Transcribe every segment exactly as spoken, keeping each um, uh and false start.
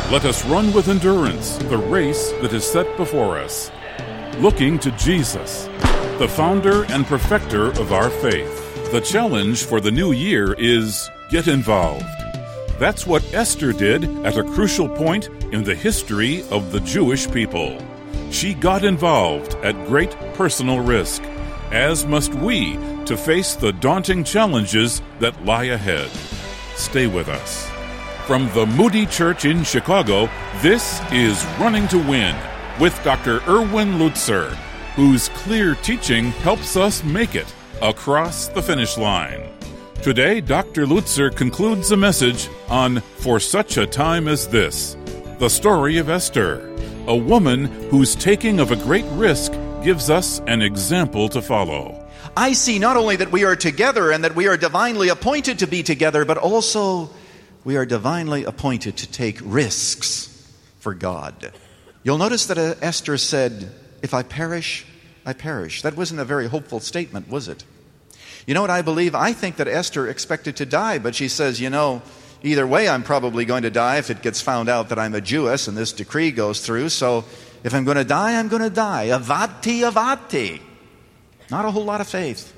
Let us run with endurance the race that is set before us, looking to Jesus, the founder and perfecter of our faith. The challenge for the new year is get involved. That's what Esther did at a crucial point in the history of the Jewish people. She got involved at great personal risk, as must we, to face the daunting challenges that lie ahead. Stay with us. From the Moody Church in Chicago, this is Running to Win with Doctor Erwin Lutzer, whose clear teaching helps us make it across the finish line. Today, Doctor Lutzer concludes a message on For Such a Time as This, the story of Esther, a woman whose taking of a great risk gives us an example to follow. I see not only that we are together and that we are divinely appointed to be together, but also we are divinely appointed to take risks for God. You'll notice that uh, Esther said, if I perish, I perish. That wasn't a very hopeful statement, was it? You know what I believe? I think that Esther expected to die, but she says, you know, either way I'm probably going to die if it gets found out that I'm a Jewess and this decree goes through. So if I'm going to die, I'm going to die. Avati, avati. Not a whole lot of faith.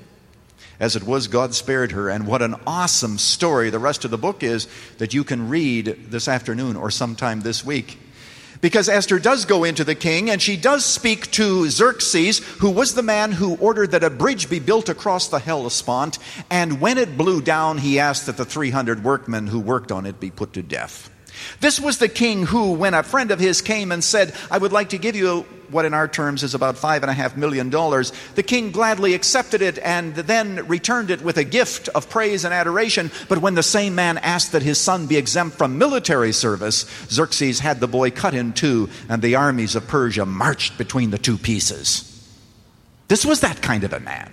As it was, God spared her, and what an awesome story the rest of the book is that you can read this afternoon or sometime this week. Because Esther does go into the king, and she does speak to Xerxes, who was the man who ordered that a bridge be built across the Hellespont, and when it blew down, he asked that the three hundred workmen who worked on it be put to death. This was the king who, when a friend of his came and said, I would like to give you what in our terms is about five and a half million dollars, the king gladly accepted it and then returned it with a gift of praise and adoration. But when the same man asked that his son be exempt from military service, Xerxes had the boy cut in two, and the armies of Persia marched between the two pieces. This was that kind of a man.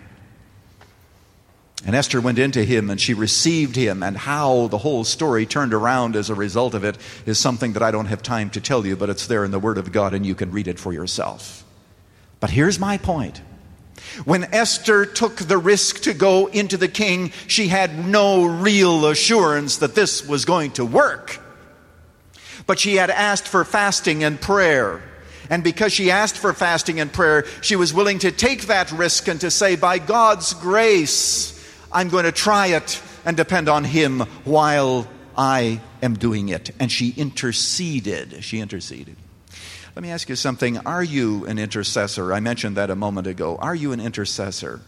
And Esther went into him and she received him, and how the whole story turned around as a result of it is something that I don't have time to tell you, but it's there in the Word of God and you can read it for yourself. But here's my point. When Esther took the risk to go into the king, she had no real assurance that this was going to work. But she had asked for fasting and prayer. And because she asked for fasting and prayer, she was willing to take that risk and to say, by God's grace, I'm going to try it and depend on Him while I am doing it. And she interceded. She interceded. Let me ask you something. Are you an intercessor? I mentioned that a moment ago. Are you an intercessor?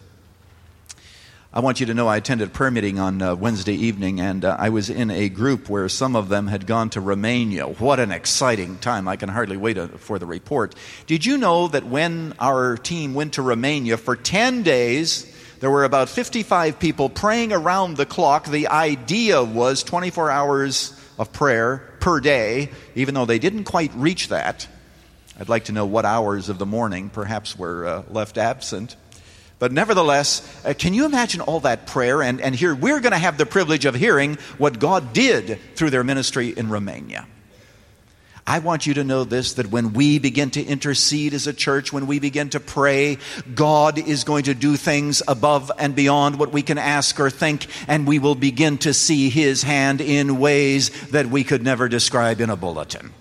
I want you to know I attended prayer meeting on uh, Wednesday evening, and uh, I was in a group where some of them had gone to Romania. What an exciting time. I can hardly wait uh, for the report. Did you know that when our team went to Romania for ten days, there were about fifty-five people praying around the clock? The idea was twenty-four hours of prayer per day, even though they didn't quite reach that. I'd like to know what hours of the morning perhaps were uh, left absent. But nevertheless, uh, can you imagine all that prayer? And, and here we're going to have the privilege of hearing what God did through their ministry in Romania. I want you to know this, that when we begin to intercede as a church, when we begin to pray, God is going to do things above and beyond what we can ask or think, and we will begin to see His hand in ways that we could never describe in a bulletin.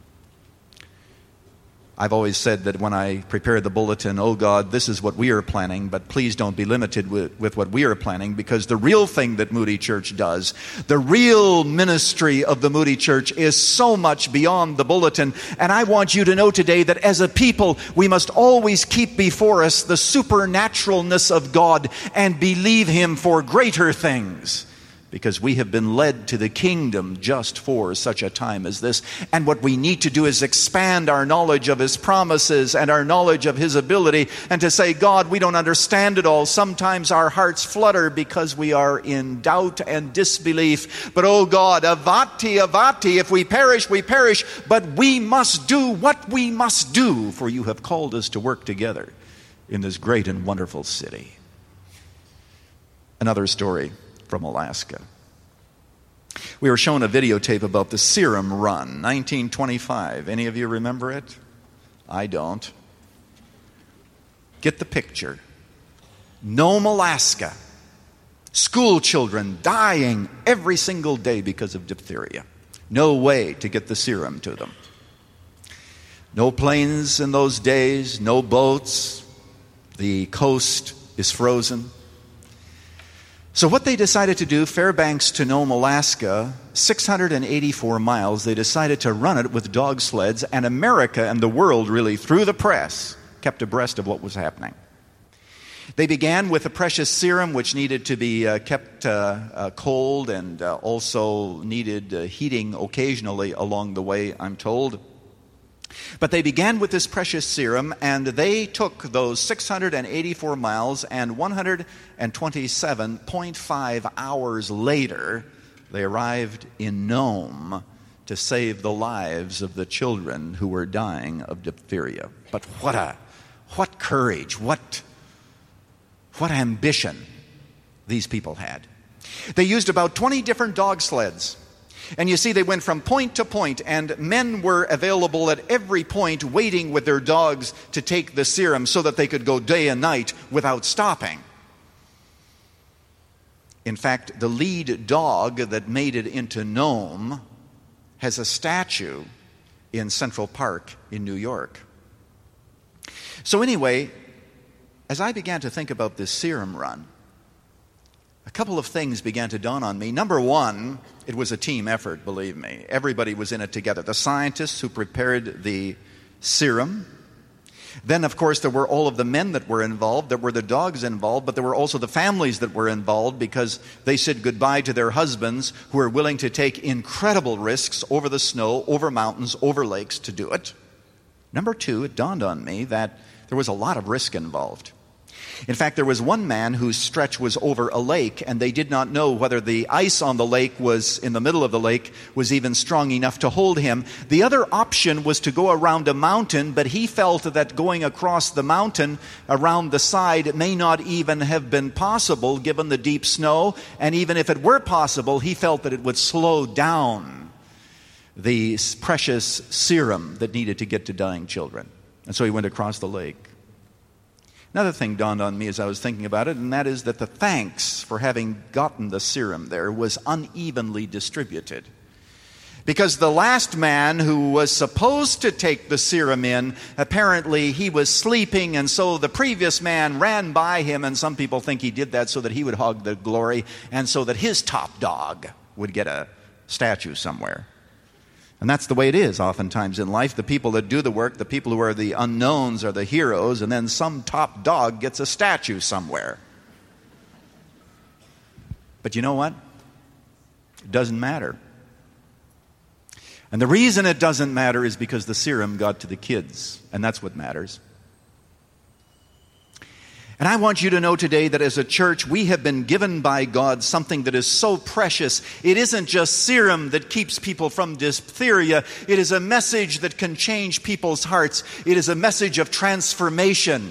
I've always said that when I prepare the bulletin, oh God, this is what we are planning, but please don't be limited with, with what we are planning, because the real thing that Moody Church does, the real ministry of the Moody Church is so much beyond the bulletin. And I want you to know today that as a people, we must always keep before us the supernaturalness of God and believe Him for greater things, because we have been led to the kingdom just for such a time as this. And what we need to do is expand our knowledge of His promises and our knowledge of His ability, and to say, God, we don't understand it all. Sometimes our hearts flutter because we are in doubt and disbelief. But oh God, avati, avati, if we perish, we perish. But we must do what we must do, for you have called us to work together in this great and wonderful city. Another story from Alaska. We were shown a videotape about the Serum Run, nineteen twenty-five. Any of you remember it? I don't. Get the picture. Nome, Alaska. School children dying every single day because of diphtheria. No way to get the serum to them. No planes in those days, no boats. The coast is frozen. So what they decided to do, Fairbanks to Nome, Alaska, six hundred eighty-four miles, they decided to run it with dog sleds, and America and the world really, through the press, kept abreast of what was happening. They began with the precious serum, which needed to be uh, kept uh, uh, cold and uh, also needed uh, heating occasionally along the way, I'm told. But they began with this precious serum, and they took those six hundred eighty-four miles, and one hundred twenty-seven point five hours later, they arrived in Nome to save the lives of the children who were dying of diphtheria. But what a, what courage, what, what ambition these people had. They used about twenty different dog sleds. And you see, they went from point to point, and men were available at every point waiting with their dogs to take the serum so that they could go day and night without stopping. In fact, the lead dog that made it into Nome has a statue in Central Park in New York. So anyway, as I began to think about this serum run, a couple of things began to dawn on me. Number one, it was a team effort, believe me. Everybody was in it together. The scientists who prepared the serum. Then, of course, there were all of the men that were involved. There were the dogs involved, but there were also the families that were involved because they said goodbye to their husbands who were willing to take incredible risks over the snow, over mountains, over lakes to do it. Number two, it dawned on me that there was a lot of risk involved. In fact, there was one man whose stretch was over a lake, and they did not know whether the ice on the lake was, in the middle of the lake, was even strong enough to hold him. The other option was to go around a mountain, but he felt that going across the mountain around the side may not even have been possible given the deep snow, and even if it were possible, he felt that it would slow down the precious serum that needed to get to dying children. And so he went across the lake. Another thing dawned on me as I was thinking about it, and that is that the thanks for having gotten the serum there was unevenly distributed. Because the last man who was supposed to take the serum in, apparently he was sleeping, and so the previous man ran by him, and some people think he did that so that he would hog the glory, and so that his top dog would get a statue somewhere. And that's the way it is oftentimes in life. The people that do the work, the people who are the unknowns are the heroes, and then some top dog gets a statue somewhere. But you know what? It doesn't matter. And the reason it doesn't matter is because the serum got to the kids, and that's what matters. And I want you to know today that as a church, we have been given by God something that is so precious. It isn't just serum that keeps people from diphtheria. It is a message that can change people's hearts. It is a message of transformation.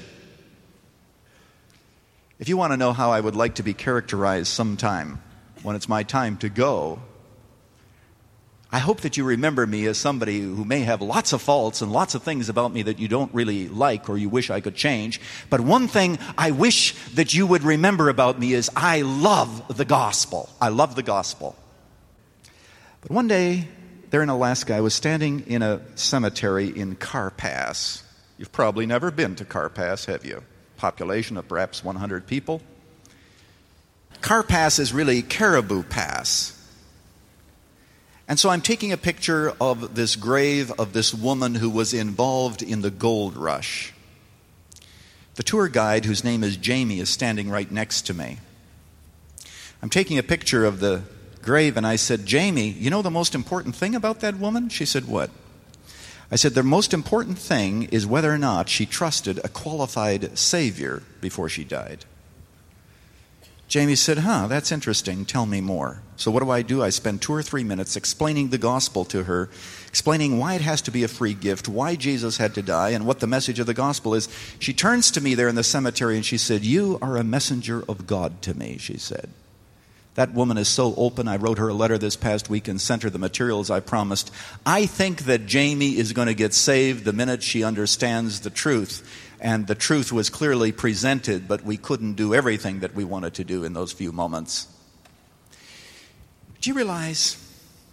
If you want to know how I would like to be characterized sometime when it's my time to go, I hope that you remember me as somebody who may have lots of faults and lots of things about me that you don't really like or you wish I could change. But one thing I wish that you would remember about me is I love the gospel. I love the gospel. But one day, there in Alaska, I was standing in a cemetery in Carpass. You've probably never been to Carpass, have you? Population of perhaps one hundred people. Carpass is really Caribou Pass. And so I'm taking a picture of this grave of this woman who was involved in the gold rush. The tour guide, whose name is Jamie, is standing right next to me. I'm taking a picture of the grave, and I said, Jamie, you know the most important thing about that woman? She said, what? I said, the most important thing is whether or not she trusted a qualified Savior before she died. Jamie said, huh, that's interesting. Tell me more. So what do I do? I spend two or three minutes explaining the gospel to her, explaining why it has to be a free gift, why Jesus had to die, and what the message of the gospel is. She turns to me there in the cemetery and she said, you are a messenger of God to me, she said. That woman is so open. I wrote her a letter this past week and sent her the materials I promised. I think that Jamie is going to get saved the minute she understands the truth. And the truth was clearly presented, but we couldn't do everything that we wanted to do in those few moments. Do you realize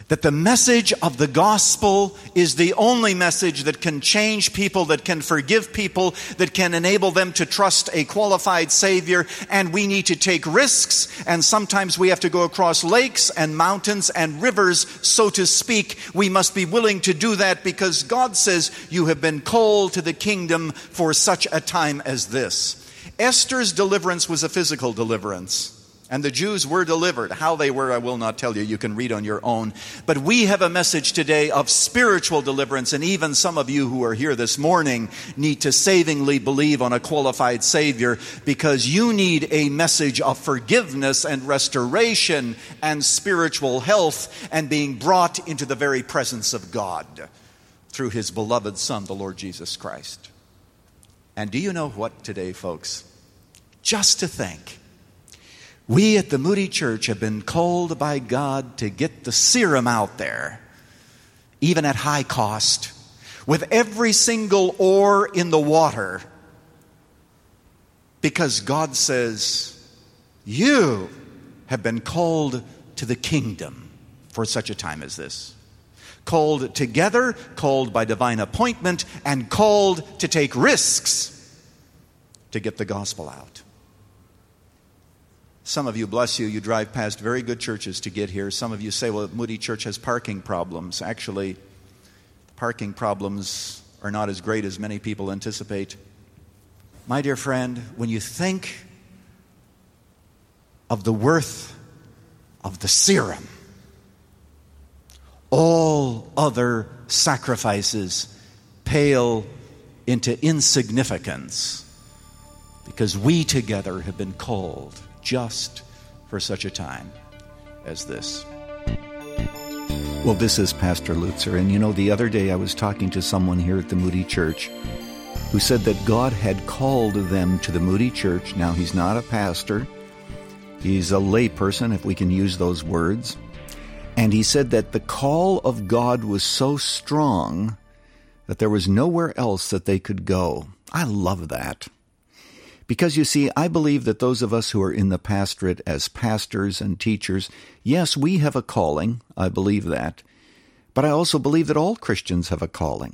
that the message of the gospel is the only message that can change people, that can forgive people, that can enable them to trust a qualified Savior, and we need to take risks, and sometimes we have to go across lakes and mountains and rivers, so to speak. We must be willing to do that because God says, you have been called to the kingdom for such a time as this. Esther's deliverance was a physical deliverance. And the Jews were delivered. How they were, I will not tell you. You can read on your own. But we have a message today of spiritual deliverance. And even some of you who are here this morning need to savingly believe on a qualified Savior, because you need a message of forgiveness and restoration and spiritual health and being brought into the very presence of God through His beloved Son, the Lord Jesus Christ. And do you know what today, folks? Just to think, we at the Moody Church have been called by God to get the serum out there, even at high cost, with every single oar in the water, because God says, you have been called to the kingdom for such a time as this. Called together, called by divine appointment, and called to take risks to get the gospel out. Some of you, bless you, you drive past very good churches to get here. Some of you say, well, Moody Church has parking problems. Actually, the parking problems are not as great as many people anticipate. My dear friend, when you think of the worth of the serum, all other sacrifices pale into insignificance, because we together have been called just for such a time as this. Well, this is Pastor Lutzer, and you know, the other day I was talking to someone here at the Moody Church who said that God had called them to the Moody Church. Now, he's not a pastor. He's a layperson, if we can use those words. And he said that the call of God was so strong that there was nowhere else that they could go. I love that. Because, you see, I believe that those of us who are in the pastorate as pastors and teachers, yes, we have a calling. I believe that. But I also believe that all Christians have a calling.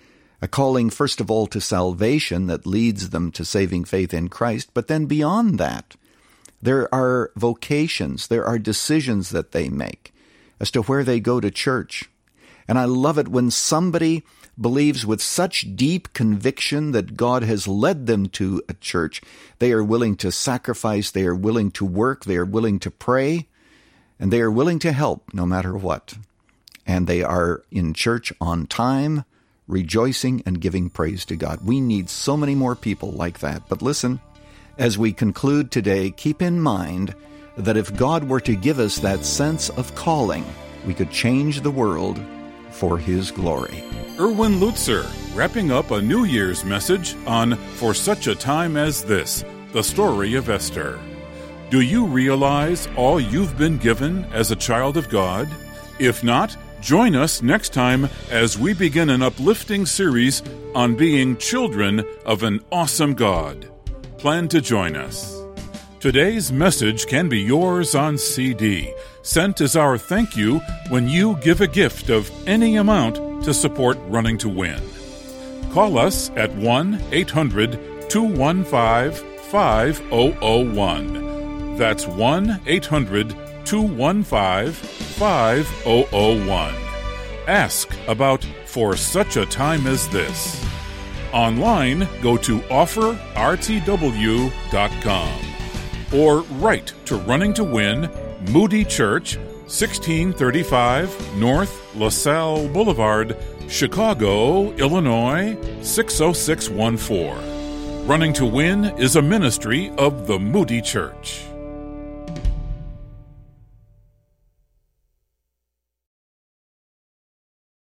A calling, first of all, to salvation that leads them to saving faith in Christ. But then beyond that, there are vocations, there are decisions that they make as to where they go to church. And I love it when somebody believes with such deep conviction that God has led them to a church, they are willing to sacrifice, they are willing to work, they are willing to pray, and they are willing to help no matter what. And they are in church on time, rejoicing and giving praise to God. We need so many more people like that. But listen, as we conclude today, keep in mind that if God were to give us that sense of calling, we could change the world for His glory. Erwin Lutzer, wrapping up a New Year's message on For Such a Time as This, the story of Esther. Do you realize all you've been given as a child of God? If not, join us next time as we begin an uplifting series on being children of an awesome God. Plan to join us. Today's message can be yours on C D, sent as our thank you when you give a gift of any amount to support Running to Win. Call us at one eight hundred two one five five zero zero one. That's one eight hundred two one five five zero zero one. Ask about For Such a Time as This. Online, go to offer r t w dot com or write to Running to Win, Moody Church, sixteen thirty-five North LaSalle Boulevard, Chicago, Illinois, six oh six one four. Running to Win is a ministry of the Moody Church.